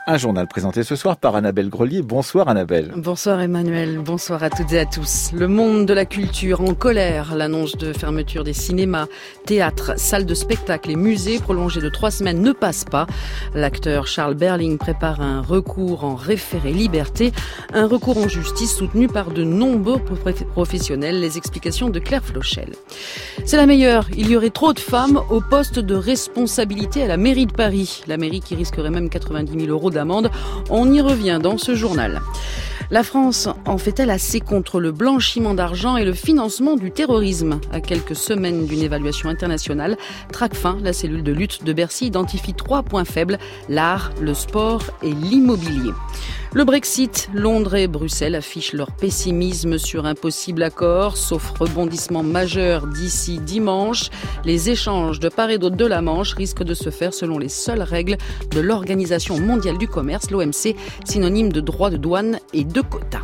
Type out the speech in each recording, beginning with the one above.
Un journal présenté ce soir par Annabelle Grelier. Bonsoir Annabelle. Bonsoir Emmanuel, bonsoir à toutes et à tous. Le monde de la culture en colère. L'annonce de fermeture des cinémas, théâtres, salles de spectacle et musées prolongée de 3 semaines ne passe pas. L'acteur Charles Berling prépare un recours en référé liberté. Un recours en justice soutenu par de nombreux professionnels. Les explications de Claire Flochel. C'est la meilleure. Il y aurait trop de femmes au poste de responsabilité à la mairie de Paris. La mairie qui risquerait même 90 000 € d'amende. On y revient dans ce journal. La France en fait-elle assez contre le blanchiment d'argent et le financement du terrorisme? À quelques semaines d'une évaluation internationale, Tracfin, la cellule de lutte de Bercy, identifie 3 points faibles: l'art, le sport et l'immobilier. Le Brexit, Londres et Bruxelles affichent leur pessimisme sur un possible accord, sauf rebondissement majeur d'ici dimanche. Les échanges de part et d'autre de la Manche risquent de se faire selon les seules règles de l'Organisation mondiale du commerce, l'OMC, synonyme de droits de douane et de quotas.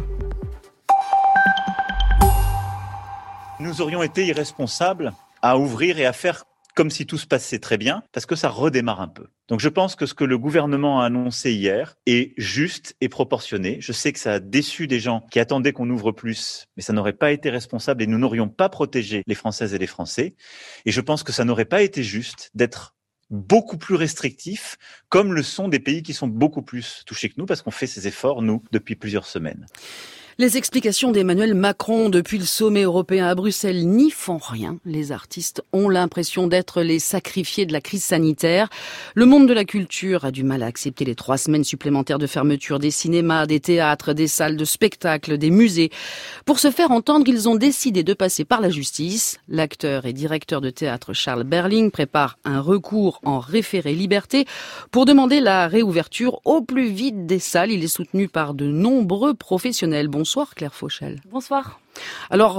Nous aurions été irresponsables à ouvrir et à faire comme si tout se passait très bien, parce que ça redémarre un peu. Donc je pense que ce que le gouvernement a annoncé hier est juste et proportionné. Je sais que ça a déçu des gens qui attendaient qu'on ouvre plus, mais ça n'aurait pas été responsable et nous n'aurions pas protégé les Françaises et les Français. Et je pense que ça n'aurait pas été juste d'être beaucoup plus restrictif, comme le sont des pays qui sont beaucoup plus touchés que nous, parce qu'on fait ces efforts, nous, depuis plusieurs semaines. Les explications d'Emmanuel Macron depuis le sommet européen à Bruxelles n'y font rien. Les artistes ont l'impression d'être les sacrifiés de la crise sanitaire. Le monde de la culture a du mal à accepter les 3 semaines supplémentaires de fermeture des cinémas, des théâtres, des salles de spectacle, des musées. Pour se faire entendre, ils ont décidé de passer par la justice. L'acteur et directeur de théâtre Charles Berling prépare un recours en référé liberté pour demander la réouverture au plus vite des salles. Il est soutenu par de nombreux professionnels. Bonsoir Claire Flochel. Bonsoir. Alors,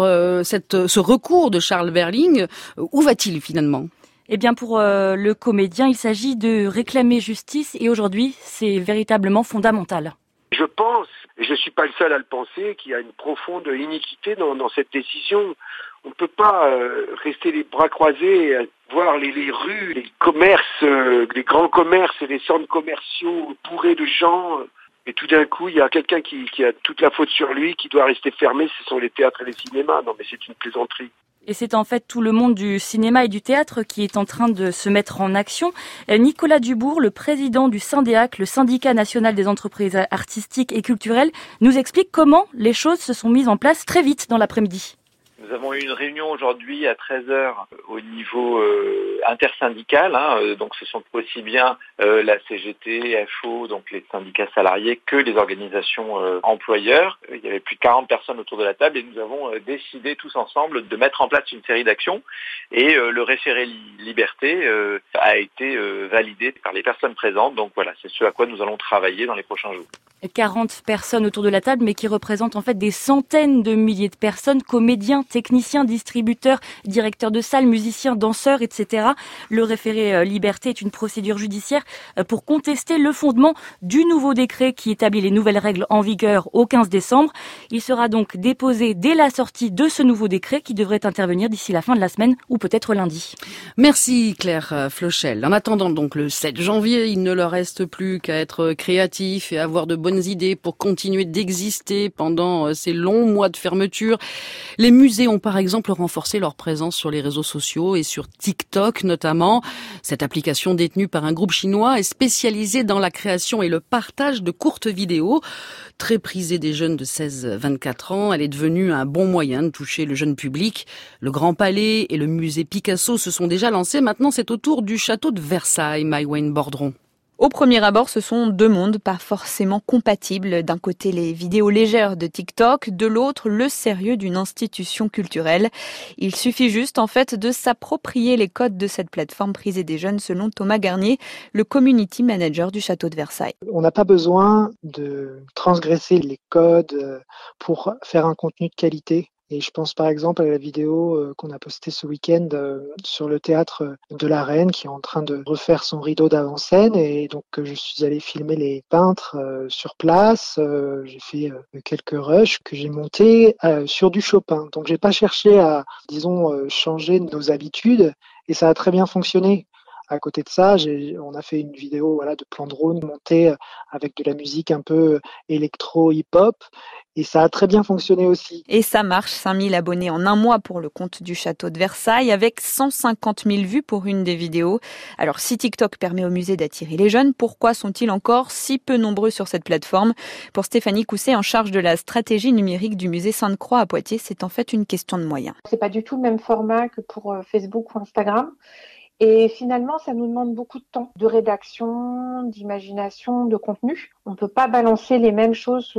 ce recours de Charles Berling, où va-t-il finalement ? Eh bien, pour le comédien, il s'agit de réclamer justice et aujourd'hui, c'est véritablement fondamental. Je pense, et je ne suis pas le seul à le penser, qu'il y a une profonde iniquité dans cette décision. On ne peut pas rester les bras croisés, voir les rues, les commerces, les grands commerces et les centres commerciaux bourrés de gens. Et tout d'un coup, il y a quelqu'un qui a toute la faute sur lui, qui doit rester fermé, ce sont les théâtres et les cinémas. Non, mais c'est une plaisanterie. Et c'est en fait tout le monde du cinéma et du théâtre qui est en train de se mettre en action. Nicolas Dubourg, le président du Syndeac, le syndicat national des entreprises artistiques et culturelles, nous explique comment les choses se sont mises en place très vite dans l'après-midi. Nous avons eu une réunion aujourd'hui à 13h au niveau intersyndical, donc ce sont aussi bien la CGT, FO, donc les syndicats salariés, que les organisations employeurs. Il y avait plus de 40 personnes autour de la table et nous avons décidé tous ensemble de mettre en place une série d'actions et le référé liberté a été validé par les personnes présentes. Donc voilà, c'est ce à quoi nous allons travailler dans les prochains jours. 40 personnes autour de la table, mais qui représentent en fait des centaines de milliers de personnes, comédiens, techniciens, distributeurs, directeurs de salles, musiciens, danseurs, etc. Le référé liberté est une procédure judiciaire pour contester le fondement du nouveau décret qui établit les nouvelles règles en vigueur au 15 décembre. Il sera donc déposé dès la sortie de ce nouveau décret qui devrait intervenir d'ici la fin de la semaine ou peut-être lundi. Merci Claire Flochel. En attendant donc le 7 janvier, il ne leur reste plus qu'à être créatifs et avoir de bonnes idées pour continuer d'exister pendant ces longs mois de fermeture. Les musées ont par exemple renforcé leur présence sur les réseaux sociaux et sur TikTok notamment. Cette application détenue par un groupe chinois est spécialisée dans la création et le partage de courtes vidéos. Très prisée des jeunes de 16-24 ans, elle est devenue un bon moyen de toucher le jeune public. Le Grand Palais et le musée Picasso se sont déjà lancés. Maintenant, c'est au tour du château de Versailles, Maïwenn Bordron. Au premier abord, ce sont 2 mondes pas forcément compatibles. D'un côté, les vidéos légères de TikTok, de l'autre, le sérieux d'une institution culturelle. Il suffit juste, en fait, de s'approprier les codes de cette plateforme prisée des jeunes, selon Thomas Garnier, le community manager du château de Versailles. On n'a pas besoin de transgresser les codes pour faire un contenu de qualité. Et je pense par exemple à la vidéo qu'on a postée ce week-end sur le théâtre de la Reine qui est en train de refaire son rideau d'avant-scène. Et donc je suis allé filmer les peintres sur place. J'ai fait quelques rushs que j'ai montés sur du Chopin. Donc j'ai pas cherché à, disons, changer nos habitudes et ça a très bien fonctionné. À côté de ça, on a fait une vidéo de plan drone monté avec de la musique un peu électro-hip-hop. Et ça a très bien fonctionné aussi. Et ça marche, 5000 abonnés en un mois pour le compte du château de Versailles, avec 150 000 vues pour une des vidéos. Alors si TikTok permet au musée d'attirer les jeunes, pourquoi sont-ils encore si peu nombreux sur cette plateforme ? Pour Stéphanie Cousset, en charge de la stratégie numérique du musée Sainte-Croix à Poitiers, c'est en fait une question de moyens. C'est pas du tout le même format que pour Facebook ou Instagram. Et finalement, ça nous demande beaucoup de temps, de rédaction, d'imagination, de contenu. On ne peut pas balancer les mêmes choses,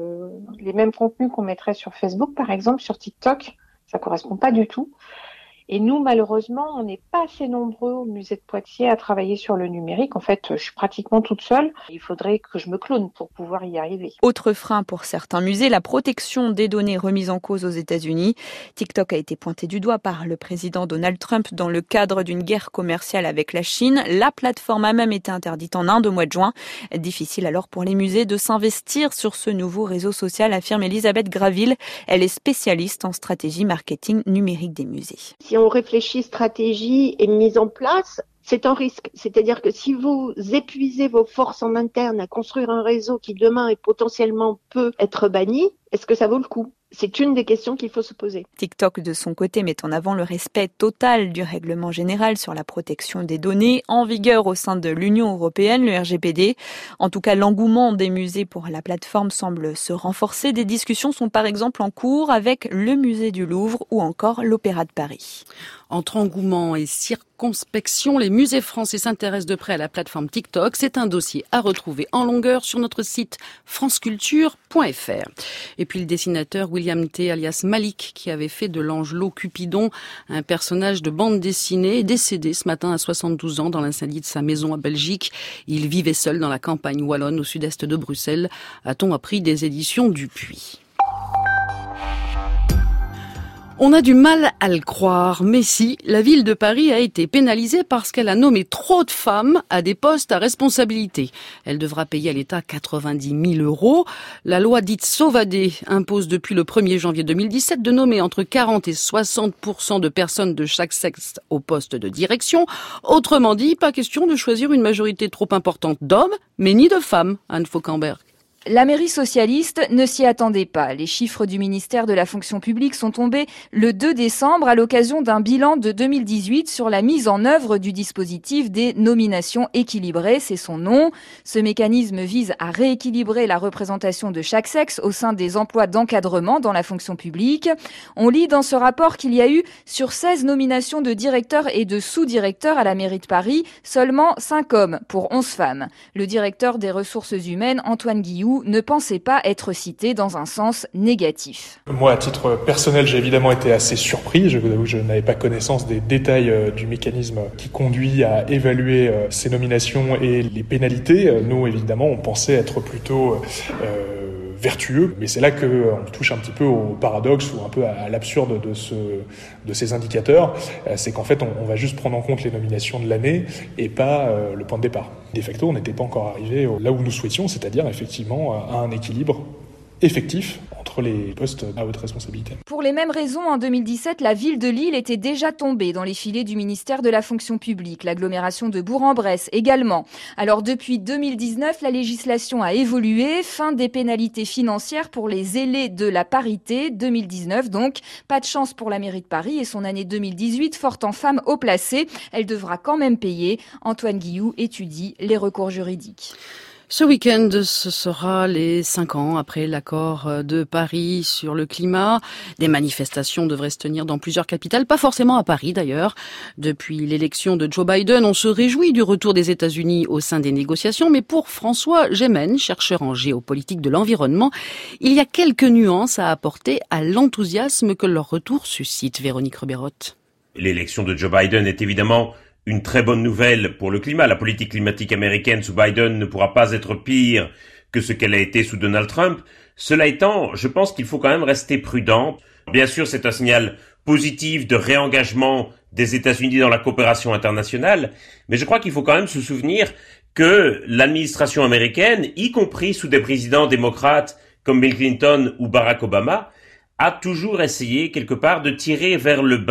les mêmes contenus qu'on mettrait sur Facebook, par exemple, sur TikTok. Ça correspond pas du tout. Et nous, malheureusement, on n'est pas assez nombreux au musée de Poitiers à travailler sur le numérique. En fait, je suis pratiquement toute seule. Il faudrait que je me clone pour pouvoir y arriver. Autre frein pour certains musées, la protection des données remises en cause aux États-Unis. TikTok a été pointé du doigt par le président Donald Trump dans le cadre d'une guerre commerciale avec la Chine. La plateforme a même été interdite en Inde au mois de juin. Difficile alors pour les musées de s'investir sur ce nouveau réseau social, affirme Elisabeth Graville. Elle est spécialiste en stratégie marketing numérique des musées. Si on réfléchit stratégie et mise en place, c'est un risque. C'est-à-dire que si vous épuisez vos forces en interne à construire un réseau qui demain et potentiellement peut être banni, est-ce que ça vaut le coup ? C'est une des questions qu'il faut se poser. TikTok, de son côté, met en avant le respect total du règlement général sur la protection des données en vigueur au sein de l'Union européenne, le RGPD. En tout cas, l'engouement des musées pour la plateforme semble se renforcer. Des discussions sont par exemple en cours avec le musée du Louvre ou encore l'Opéra de Paris. Entre engouement et circonspection, les musées français s'intéressent de près à la plateforme TikTok. C'est un dossier à retrouver en longueur sur notre site franceculture.fr. Et puis le dessinateur William T. alias Malik, qui avait fait de l'Angelot Cupidon un personnage de bande dessinée, est décédé ce matin à 72 ans dans l'incendie de sa maison à Belgique. Il vivait seul dans la campagne wallonne au sud-est de Bruxelles, a-t-on appris des éditions Dupuis. On a du mal à le croire, mais si, la ville de Paris a été pénalisée parce qu'elle a nommé trop de femmes à des postes à responsabilité. Elle devra payer à l'État 90 000 €. La loi dite Sauvadet impose depuis le 1er janvier 2017 de nommer entre 40 et 60% de personnes de chaque sexe au poste de direction. Autrement dit, pas question de choisir une majorité trop importante d'hommes, mais ni de femmes, Anne Fauquemberg. La mairie socialiste ne s'y attendait pas. Les chiffres du ministère de la fonction publique sont tombés le 2 décembre à l'occasion d'un bilan de 2018 sur la mise en œuvre du dispositif des nominations équilibrées, c'est son nom. Ce mécanisme vise à rééquilibrer la représentation de chaque sexe au sein des emplois d'encadrement dans la fonction publique. On lit dans ce rapport qu'il y a eu, sur 16 nominations de directeurs et de sous-directeurs à la mairie de Paris, seulement 5 hommes pour 11 femmes. Le directeur des ressources humaines, Antoine Guillou, ne pensait pas être cité dans un sens négatif. Moi, à titre personnel, j'ai évidemment été assez surpris. Je vous avoue que je n'avais pas connaissance des détails du mécanisme qui conduit à évaluer ces nominations et les pénalités. Nous, évidemment, on pensait être plutôt vertueux, mais c'est là qu'on touche un petit peu au paradoxe ou un peu à l'absurde de ces indicateurs. C'est qu'en fait, on va juste prendre en compte les nominations de l'année et pas le point de départ. De facto, on n'était pas encore arrivé là où nous souhaitions, c'est-à-dire effectivement à un équilibre effectif entre les postes à haute responsabilité. Pour les mêmes raisons, en 2017, la ville de Lille était déjà tombée dans les filets du ministère de la fonction publique, l'agglomération de Bourg-en-Bresse également. Alors depuis 2019, la législation a évolué, fin des pénalités financières pour les ailés de la parité, 2019 donc. Pas de chance pour la mairie de Paris et son année 2018, forte en femmes haut placées. Elle devra quand même payer. Antoine Guillou étudie les recours juridiques. Ce week-end, ce sera les 5 ans après l'accord de Paris sur le climat. Des manifestations devraient se tenir dans plusieurs capitales, pas forcément à Paris d'ailleurs. Depuis l'élection de Joe Biden, on se réjouit du retour des États-Unis au sein des négociations, mais pour François Gémen, chercheur en géopolitique de l'environnement, il y a quelques nuances à apporter à l'enthousiasme que leur retour suscite. Véronique Reberotte. L'élection de Joe Biden est évidemment une très bonne nouvelle pour le climat. La politique climatique américaine sous Biden ne pourra pas être pire que ce qu'elle a été sous Donald Trump. Cela étant, je pense qu'il faut quand même rester prudent. Bien sûr, c'est un signal positif de réengagement des États-Unis dans la coopération internationale, mais je crois qu'il faut quand même se souvenir que l'administration américaine, y compris sous des présidents démocrates comme Bill Clinton ou Barack Obama, a toujours essayé quelque part de tirer vers le bas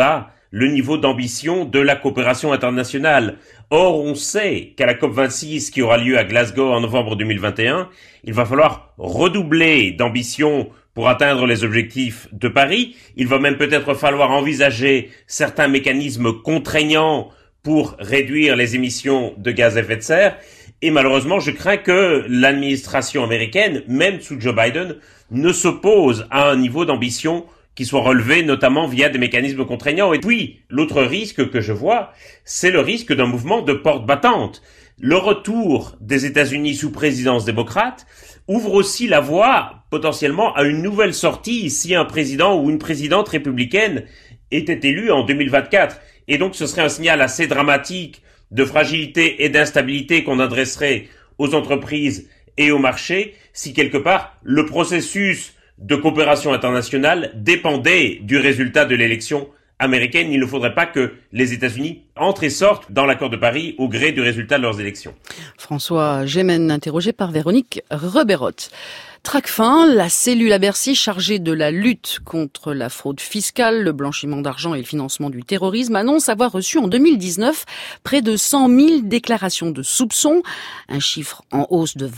le niveau d'ambition de la coopération internationale. Or, on sait qu'à la COP26 qui aura lieu à Glasgow en novembre 2021, il va falloir redoubler d'ambition pour atteindre les objectifs de Paris. Il va même peut-être falloir envisager certains mécanismes contraignants pour réduire les émissions de gaz à effet de serre. Et malheureusement, je crains que l'administration américaine, même sous Joe Biden, ne s'oppose à un niveau d'ambition qui soit relevé notamment via des mécanismes contraignants. Et puis, l'autre risque que je vois, c'est le risque d'un mouvement de porte battante. Le retour des États-Unis sous présidence démocrate ouvre aussi la voie potentiellement à une nouvelle sortie si un président ou une présidente républicaine était élu en 2024. Et donc ce serait un signal assez dramatique de fragilité et d'instabilité qu'on adresserait aux entreprises et au marché si quelque part le processus de coopération internationale dépendait du résultat de l'élection américaine. Il ne faudrait pas que les États-Unis entrent et sortent dans l'accord de Paris au gré du résultat de leurs élections. François Gémen, interrogé par Véronique Reberotte. Tracfin, la cellule à Bercy chargée de la lutte contre la fraude fiscale, le blanchiment d'argent et le financement du terrorisme, annonce avoir reçu en 2019 près de 100 000 déclarations de soupçons, un chiffre en hausse de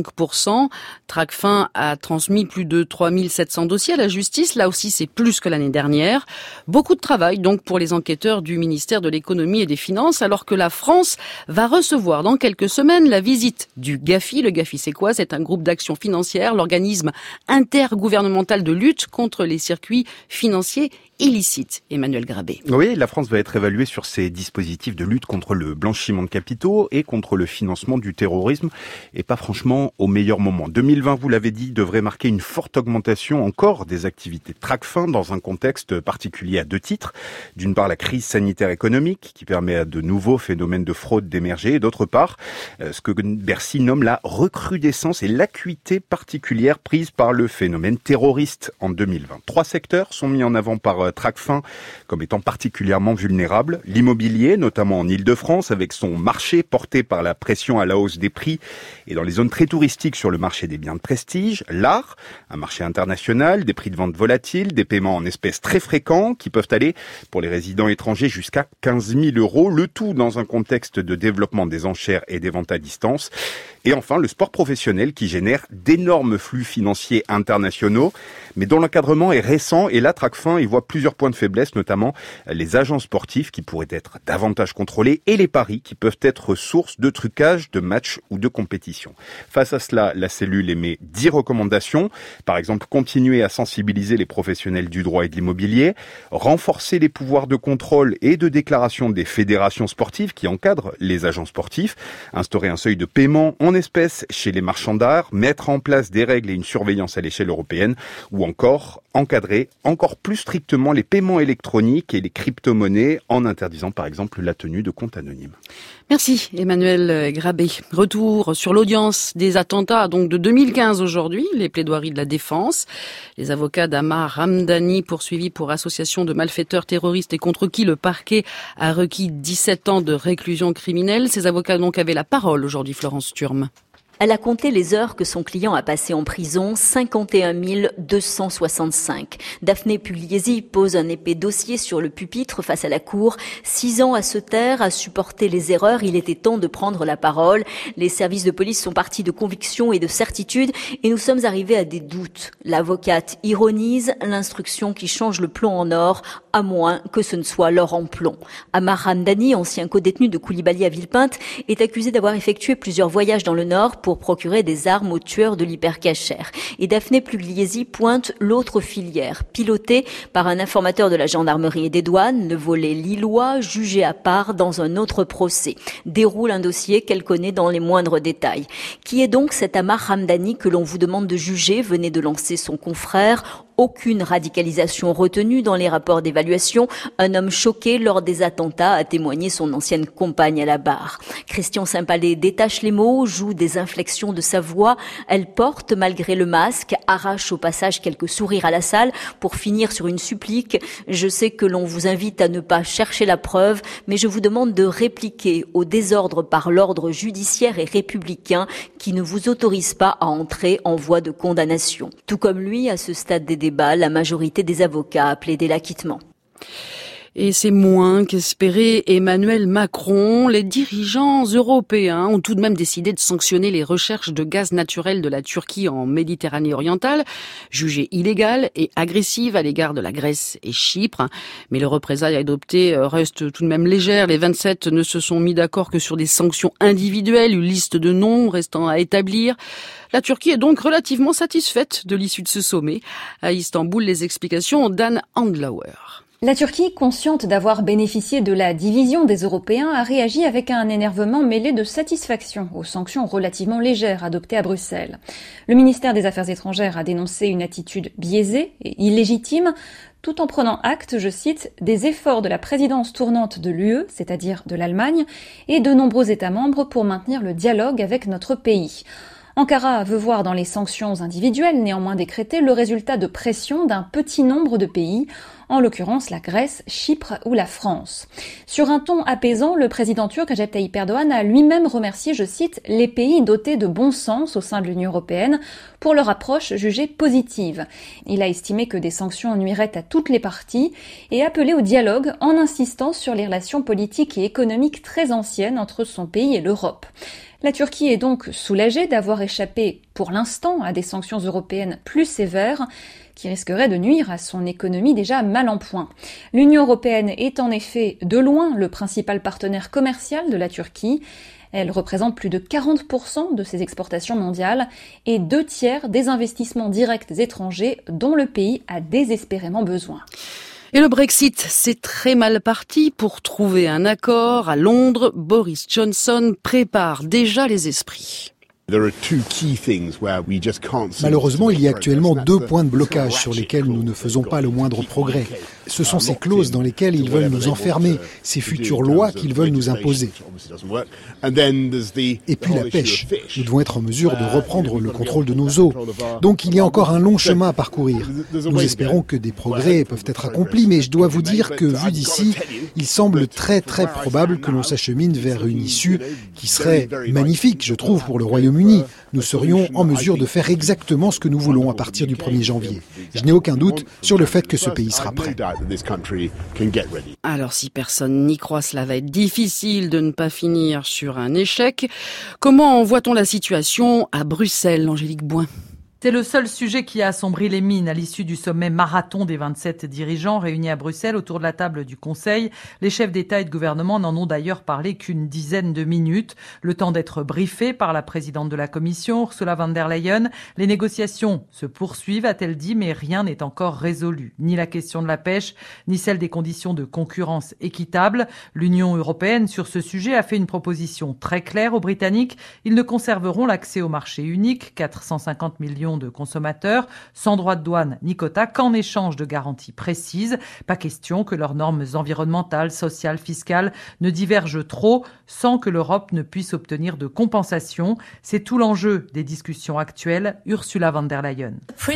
25%. Tracfin a transmis plus de 3 700 dossiers à la justice, là aussi c'est plus que l'année dernière. Beaucoup de travail donc pour les enquêteurs du ministère de l'économie et des finances, alors que la France va recevoir dans quelques semaines la visite du GAFI. Le GAFI c'est quoi ? C'est un groupe d'action financière, l'organisme intergouvernemental de lutte contre les circuits financiers illicites. Emmanuel Grabé. Oui, la France va être évaluée sur ses dispositifs de lutte contre le blanchiment de capitaux et contre le financement du terrorisme, et pas franchement au meilleur moment. 2020, vous l'avez dit, devrait marquer une forte augmentation encore des activités de Tracfin dans un contexte particulier à deux titres. D'une part, la crise sanitaire économique qui permet à de nouveaux phénomènes de fraude d'émerger, et d'autre part, ce que Bercy nomme la recrudescence et l'acuité particulière prise par le phénomène terroriste en 2020. 3 secteurs sont mis en avant par Tracfin comme étant particulièrement vulnérables. L'immobilier, notamment en Île-de-France, avec son marché porté par la pression à la hausse des prix et dans les zones très touristiques sur le marché des biens de prestige. L'art, un marché international, des prix de vente volatiles, des paiements en espèces très fréquents qui peuvent aller pour les résidents étrangers jusqu'à 15 000 €, le tout dans un contexte de développement des enchères et des ventes à distance. Et enfin, le sport professionnel qui génère d'énormes flux financiers internationaux, mais dont l'encadrement est récent. Et là, Tracfin, il voit plusieurs points de faiblesse, notamment les agents sportifs qui pourraient être davantage contrôlés et les paris qui peuvent être source de trucage de matchs ou de compétitions. Face à cela, la cellule émet 10 recommandations. Par exemple, continuer à sensibiliser les professionnels du droit et de l'immobilier, renforcer les pouvoirs de contrôle et de déclaration des fédérations sportives qui encadrent les agents sportifs, instaurer un seuil de paiement en espèces chez les marchands d'art, mettre en place des règles et une surveillance à l'échelle européenne, ou encore encadrer encore plus strictement les paiements électroniques et les crypto-monnaies en interdisant par exemple la tenue de comptes anonymes. Merci Emmanuel Grabé. Retour sur l'audience des attentats donc de 2015 aujourd'hui, les plaidoiries de la défense. Les avocats d'Amar Hamdani poursuivis pour association de malfaiteurs terroristes et contre qui le parquet a requis 17 ans de réclusion criminelle. Ces avocats donc avaient la parole aujourd'hui, Florence Turme. Elle a compté les heures que son client a passées en prison, 51 265. Daphné Pugliesi pose un épais dossier sur le pupitre face à la cour. 6 ans à se taire, à supporter les erreurs, il était temps de prendre la parole. Les services de police sont partis de conviction et de certitude et nous sommes arrivés à des doutes. L'avocate ironise, l'instruction qui change le plomb en or, à moins que ce ne soit l'or en plomb. Amar Hamdani, ancien codétenu de Koulibaly à Villepinte, est accusé d'avoir effectué plusieurs voyages dans le Nord pour procurer des armes aux tueurs de l'hypercachère. Et Daphné Pugliesi pointe l'autre filière, pilotée par un informateur de la gendarmerie et des douanes, le volet lillois, jugé à part dans un autre procès. Déroule un dossier qu'elle connaît dans les moindres détails. Qui est donc cet Amar Hamdani que l'on vous demande de juger, venait de lancer son confrère. Aucune radicalisation retenue dans les rapports d'évaluation. Un homme choqué lors des attentats, a témoigné son ancienne compagne à la barre. Christian Saint-Palais détache les mots, joue des inflexions de sa voix. Elle porte malgré le masque, arrache au passage quelques sourires à la salle pour finir sur une supplique. Je sais que l'on vous invite à ne pas chercher la preuve, mais je vous demande de répliquer au désordre par l'ordre judiciaire et républicain qui ne vous autorise pas à entrer en voie de condamnation. Tout comme lui, à ce stade des débats, la majorité des avocats a plaidé l'acquittement. Et c'est moins qu'espérait Emmanuel Macron. Les dirigeants européens ont tout de même décidé de sanctionner les recherches de gaz naturel de la Turquie en Méditerranée orientale, jugées illégales et agressives à l'égard de la Grèce et Chypre. Mais les représailles adoptées restent tout de même légères. Les 27 ne se sont mis d'accord que sur des sanctions individuelles, une liste de noms restant à établir. La Turquie est donc relativement satisfaite de l'issue de ce sommet. À Istanbul, les explications d'Anne Handlauer. La Turquie, consciente d'avoir bénéficié de la division des Européens, a réagi avec un énervement mêlé de satisfaction aux sanctions relativement légères adoptées à Bruxelles. Le ministère des Affaires étrangères a dénoncé une attitude biaisée et illégitime, tout en prenant acte, je cite, des efforts de la présidence tournante de l'UE, c'est-à-dire de l'Allemagne, et de nombreux États membres pour maintenir le dialogue avec notre pays. Ankara veut voir dans les sanctions individuelles néanmoins décrétées le résultat de pression d'un petit nombre de pays, en l'occurrence la Grèce, Chypre ou la France. Sur un ton apaisant, le président turc Recep Tayyip Erdogan a lui-même remercié, je cite, les pays dotés de bon sens au sein de l'Union européenne pour leur approche jugée positive. Il a estimé que des sanctions nuiraient à toutes les parties et appelé au dialogue en insistant sur les relations politiques et économiques très anciennes entre son pays et l'Europe. La Turquie est donc soulagée d'avoir échappé, pour l'instant, à des sanctions européennes plus sévères qui risqueraient de nuire à son économie déjà mal en point. L'Union européenne est en effet de loin le principal partenaire commercial de la Turquie. Elle représente plus de 40% de ses exportations mondiales et 2/3 des investissements directs étrangers dont le pays a désespérément besoin. Et le Brexit, c'est très mal parti pour trouver un accord. À Londres, Boris Johnson prépare déjà les esprits. Malheureusement, il y a actuellement 2 points de blocage sur lesquels nous ne faisons pas le moindre progrès. Ce sont ces clauses dans lesquelles ils veulent nous enfermer, ces futures lois qu'ils veulent nous imposer. Et puis la pêche. Nous devons être en mesure de reprendre le contrôle de nos eaux. Donc il y a encore un long chemin à parcourir. Nous espérons que des progrès peuvent être accomplis, mais je dois vous dire que, vu d'ici, il semble très très probable que l'on s'achemine vers une issue qui serait magnifique, je trouve, pour le Royaume-Uni. Nous serions en mesure de faire exactement ce que nous voulons à partir du 1er janvier. Je n'ai aucun doute sur le fait que ce pays sera prêt. Alors si personne n'y croit, cela va être difficile de ne pas finir sur un échec. Comment voit-on la situation à Bruxelles, Angélique Boin ? C'est le seul sujet qui a assombri les mines à l'issue du sommet marathon des 27 dirigeants réunis à Bruxelles autour de la table du Conseil. Les chefs d'État et de gouvernement n'en ont d'ailleurs parlé qu'une dizaine de minutes. Le temps d'être briefés par la présidente de la Commission, Ursula von der Leyen. Les négociations se poursuivent, a-t-elle dit, mais rien n'est encore résolu. Ni la question de la pêche, ni celle des conditions de concurrence équitable. L'Union européenne, sur ce sujet, a fait une proposition très claire aux Britanniques. Ils ne conserveront l'accès au marché unique, 450 millions de consommateurs, sans droit de douane ni quota, qu'en échange de garanties précises. Pas question que leurs normes environnementales, sociales, fiscales ne divergent trop sans que l'Europe ne puisse obtenir de compensation. C'est tout l'enjeu des discussions actuelles. Ursula von der Leyen.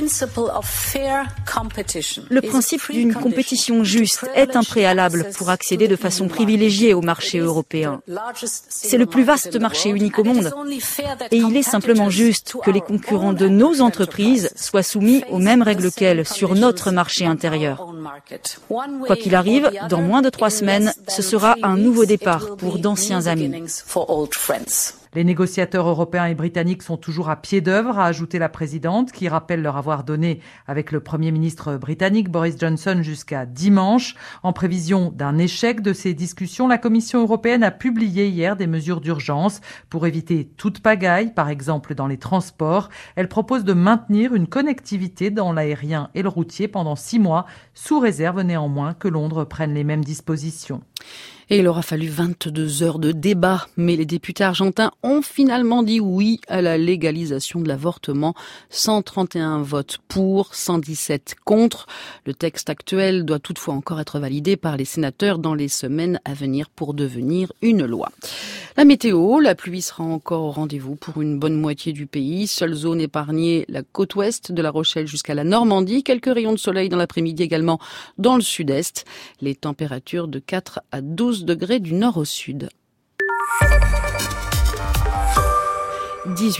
Le principe d'une compétition juste est un préalable pour accéder de façon privilégiée au marché européen. C'est le plus vaste marché unique au monde. Et il est simplement juste que les concurrents de nos entreprises soient soumis aux mêmes règles qu'elles sur notre marché intérieur. Quoi qu'il arrive, dans moins de 3 semaines, ce sera un nouveau départ pour d'anciens amis. Les négociateurs européens et britanniques sont toujours à pied d'œuvre, a ajouté la présidente, qui rappelle leur avoir donné avec le Premier ministre britannique Boris Johnson jusqu'à dimanche. En prévision d'un échec de ces discussions, la Commission européenne a publié hier des mesures d'urgence pour éviter toute pagaille, par exemple dans les transports. Elle propose de maintenir une connectivité dans l'aérien et le routier pendant 6 mois, sous réserve néanmoins que Londres prenne les mêmes dispositions. Et il aura fallu 22 heures de débat, mais les députés argentins ont finalement dit oui à la légalisation de l'avortement. 131 votes pour, 117 contre. Le texte actuel doit toutefois encore être validé par les sénateurs dans les semaines à venir pour devenir une loi. La météo, la pluie sera encore au rendez-vous pour une bonne moitié du pays. Seule zone épargnée, la côte ouest de La Rochelle jusqu'à la Normandie. Quelques rayons de soleil dans l'après-midi également dans le sud-est. Les températures de 4 à 12 degrés du nord au sud. 18